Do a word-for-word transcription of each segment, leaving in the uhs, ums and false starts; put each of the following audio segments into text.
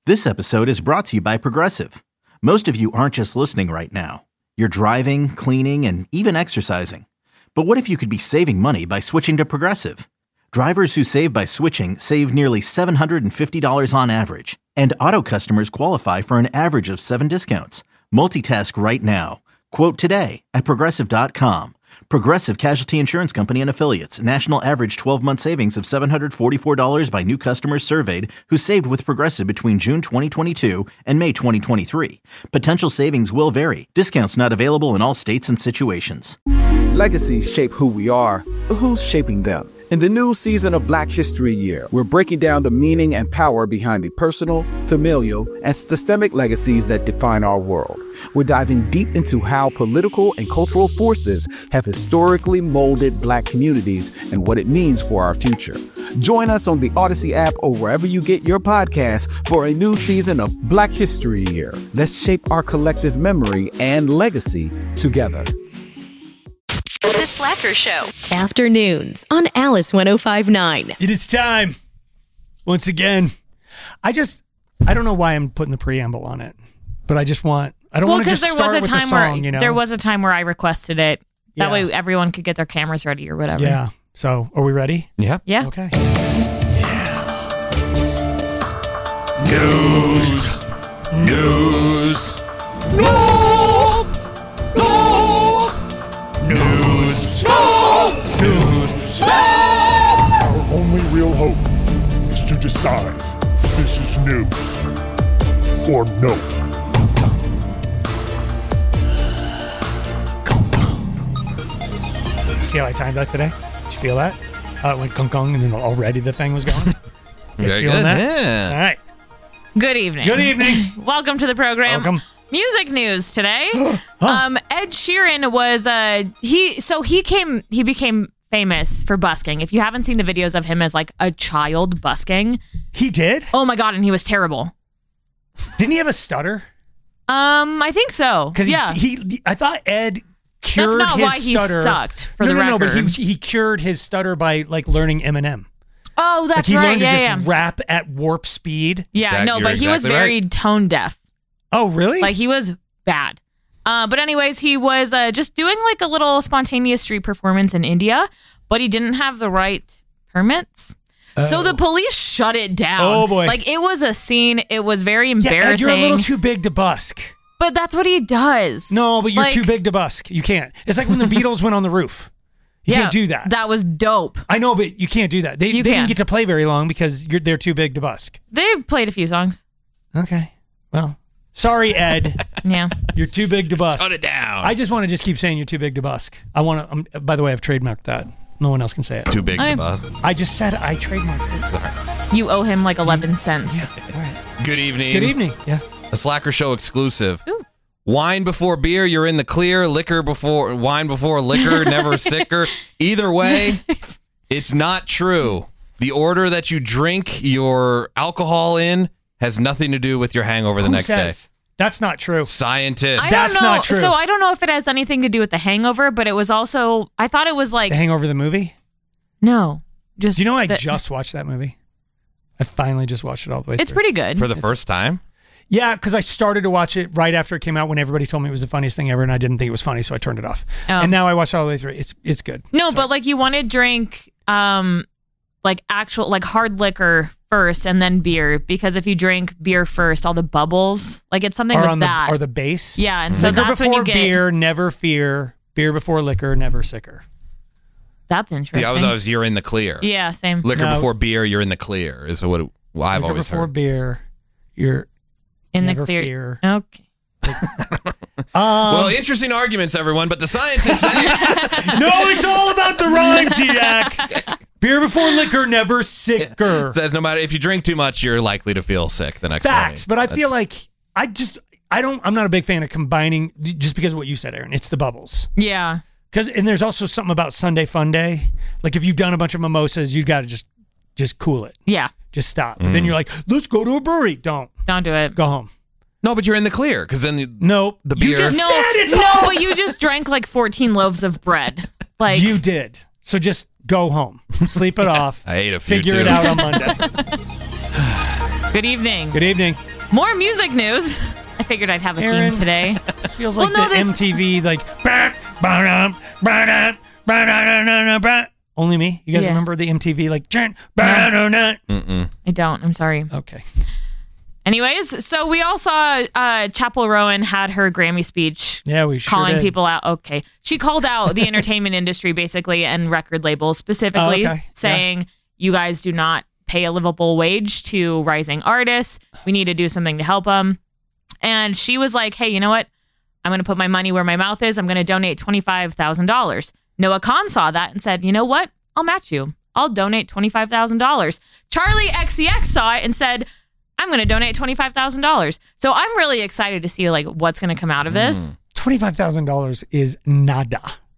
This episode is brought to you by Progressive. Most of you aren't just listening right now. You're driving, cleaning, and even exercising. But what if you could be saving money by switching to Progressive? Drivers who save by switching save nearly seven hundred fifty dollars on average. And auto customers qualify for an average of seven discounts. Multitask right now. Quote today at Progressive dot com. Progressive Casualty Insurance Company and Affiliates. National average twelve-month savings of seven hundred forty-four dollars by new customers surveyed who saved with Progressive between June twenty twenty-two and May twenty twenty-three. Potential savings will vary. Discounts not available in all states and situations. Legacies shape who we are, but who's shaping them? In the new season of Black History Year, we're breaking down the meaning and power behind the personal, familial, and systemic legacies that define our world. We're diving deep into how political and cultural forces have historically molded Black communities and what it means for our future. Join us on the Odyssey app or wherever you get your podcasts for a new season of Black History Year. Let's shape our collective memory and legacy together. The Slacker Show. Afternoons on Alice one oh five point nine. It is time. Once again. I just, I don't know why I'm putting the preamble on it, but I just want, I don't well, want to just start with the song, where, you know? There was a time where I requested it. That yeah. way everyone could get their cameras ready or whatever. Yeah. So, are we ready? Yeah. Yeah. Okay. Yeah. News. News. No! No! News. No! News. Our only real hope is to decide this is news or no. See how I timed that today? Did you feel that? How it went kong kong and then already the thing was going? You guys Very feeling good, that? yeah. All right. Good evening. Good evening. Welcome to the program. Welcome. Music news today. um, Ed Sheeran was uh he so he came he became famous for busking. If you haven't seen the videos of him as like a child busking, He did? oh my god, and he was terrible. Didn't he have a stutter? Um, I think so. Because Yeah, he, he, I thought Ed cured that's not his why he stutter. sucked. For no, the no, no, record. but he he cured his stutter by like learning Eminem. oh, Like that's he right. learned Yeah, to yeah, just rap at warp speed. yeah. Exact- No, you're but he was exactly very right. tone deaf. Oh, really? Like he was bad. Uh, but anyways, he was uh, just doing like a little spontaneous street performance in India, but he didn't have the right permits. So the police shut it down. Oh, boy. Like it was a scene. It was very yeah, embarrassing. Ed, you're a little too big to busk. but that's what he does. No, but you're Like, too big to busk. You can't. It's like when the Beatles went on the roof. You yeah, can't do that. That was dope. I know, but you can't do that. They, You they can. didn't get to play very long because you're, they're too big to busk. They've played a few songs. Okay. Well, sorry, Ed. Yeah. You're too big to busk. Shut it down. I just want to just keep saying you're too big to busk. I want to. Um, by the way, I've trademarked that. No one else can say it. Too big I- to bust. I just said I trademarked it. Sorry. You owe him like eleven cents. All right. Good evening. Good evening. Yeah. A Slacker Show exclusive. Ooh. Wine before beer, you're in the clear. Liquor before wine before liquor, never sicker. Either way, it's not true. The order that you drink your alcohol in has nothing to do with your hangover the Who next says? day. That's not true. Scientists. I That's don't know. not true. So I don't know if it has anything to do with the hangover, but it was also, I thought it was like, The Hangover the movie. no. Just Do you know I the- just watched that movie? I finally just watched it all the way It's through. pretty good. For the first time? Yeah, because I started to watch it right after it came out when everybody told me it was the funniest thing ever, and I didn't think it was funny, so I turned it off. Oh. And now I watched it all the way through. It's it's good. No, but like you want to drink um like actual like hard liquor first and then beer, because if you drink beer first, all the bubbles, like it's something Are with on the that. are the base. yeah, and so Liquor that's before when you get beer, never fear. Beer before liquor, never sicker. that's interesting. See, I was, I was, you're in the clear. yeah, same. Liquor No. before beer, you're in the clear, is what it, well, I've liquor always before heard. beer, you're In never the clear. fear. Okay. Um, Well, interesting arguments, everyone, but the scientists say no, it's all about the rhyme, T-Ac. Beer before liquor, never sicker. says no matter if you drink too much, you're likely to feel sick the next Facts, morning. but I feel like I just I don't I'm not a big fan of combining just because of what you said, Aaron. It's the bubbles. Yeah. Cause and there's also something about Sunday Fun Day. Like if you've done a bunch of mimosas, you got to just just cool it, Yeah. just stop. But then you're like, let's go to a brewery. Don't Don't do it. go home. no, but you're in the clear because then you, Nope. The You beer- just No, said it's no, all. but you just drank like fourteen loaves of bread. Like You did. So just go home, sleep it off. I ate a few Figure too. it out on Monday. Good evening. Good evening. More music news. I figured I'd have a Aaron, theme today. Feels Well, like no, the this- M T V, like. Only me? You guys Yeah. remember the M T V, like. Mm-mm. I don't. I'm sorry. Okay. Anyways, so we all saw uh, Chapel Rowan had her Grammy speech. Yeah, we sure calling did. people out. Okay, she called out the entertainment industry basically and record labels specifically, Oh, okay. saying Yeah. you guys do not pay a livable wage to rising artists. We need to do something to help them. And she was like, "Hey, you know what? I'm going to put my money where my mouth is. I'm going to donate twenty-five thousand dollars." Noah Khan saw that and said, "You know what? I'll match you. I'll donate twenty-five thousand dollars." Charlie X C X saw it and said, "I'm going to donate twenty-five thousand dollars." So I'm really excited to see like what's going to come out of this. twenty-five thousand dollars is nada.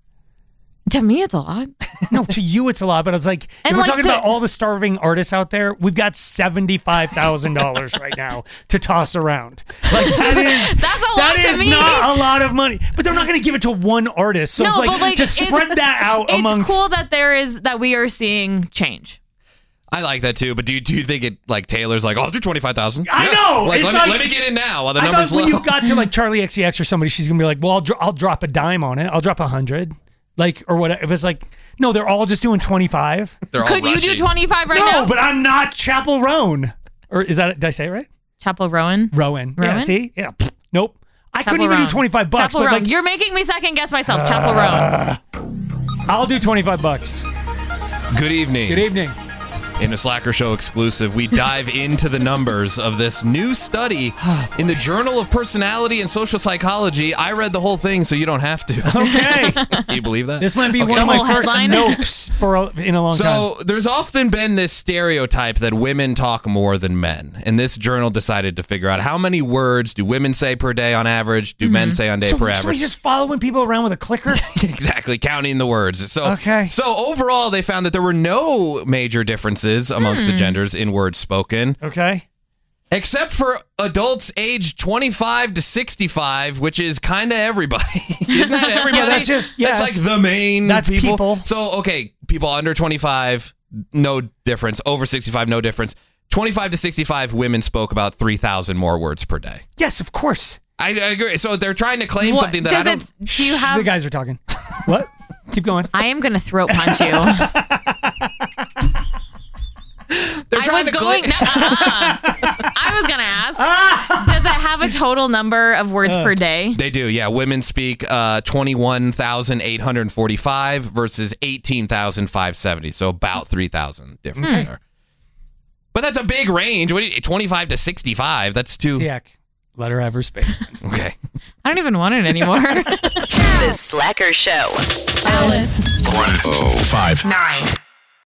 To me, it's a lot. No, to you it's a lot, but it's like, And if we're like talking to- about all the starving artists out there, we've got seventy-five thousand dollars right now to toss around. Like, that is, That's a lot that to is me. not a lot of money. But they're not going to give it to one artist. So No, it's like, but, like, to it's- spread that out It's amongst... cool that there is that we are seeing change. I like that too, but do you, do you think it like Taylor's like, oh, I'll do twenty-five thousand? I know! Like, It's let, like- me, let me get in now while the I number's thought when low. you got to like Charlie X C X or somebody, she's going to be like, well, I'll, dro- I'll drop a dime on it. I'll drop a hundred. Like, or whatever. If it's like, no, they're all just doing twenty-five. They're all Could you do rushing. twenty-five right no, now? but I'm not Chapel Rowan. Or is that, did I say it right? Chapel Rowan. Rowan. Yeah, Rowan? see? Yeah. Pfft, nope. I Chapel couldn't even Rowan. do twenty-five bucks, Chapel but Rowan. like, You're making me second guess myself. Chapel Rowan. I'll do twenty-five bucks. Good evening. Good evening. In a Slacker Show exclusive, we dive into the numbers of this new study in the Journal of Personality and Social Psychology. I read the whole thing, so you don't have to. Okay. Do you believe that? This might be Okay. one of The my whole first headline? nopes for a, in a long time. So there's often been this stereotype that women talk more than men, and this journal decided to figure out how many words do women say per day on average, do men say on day So, per so average. he's just following people around with a clicker? Exactly, counting the words. So, Okay. so overall, they found that there were no major differences amongst the genders in words spoken, Okay. except for adults aged twenty-five to sixty-five, which is kind of everybody. Isn't that everybody? Yeah, that's just- yes. That's like the main That's people. So, okay, people under twenty-five, no difference. Over sixty-five, no difference. twenty-five to sixty-five, women spoke about three thousand more words per day. Yes, of course. I, I agree. So they're trying to claim What- something that I does don't. it, do you Shh, have? the guys are talking. What? Keep going. I am gonna throat punch you. They're I trying was to going. claim. No, uh-uh. I was gonna ask. Does it have a total number of words Uh. per day? They do, yeah. Women speak uh, twenty-one thousand eight hundred forty-five versus eighteen thousand five hundred seventy, so about three thousand difference Hmm. there. But that's a big range. What do you, twenty-five to sixty-five, that's too... Tiak, let her have her space. Okay. I don't even want it anymore. The Slacker Show. Alice one oh five nine.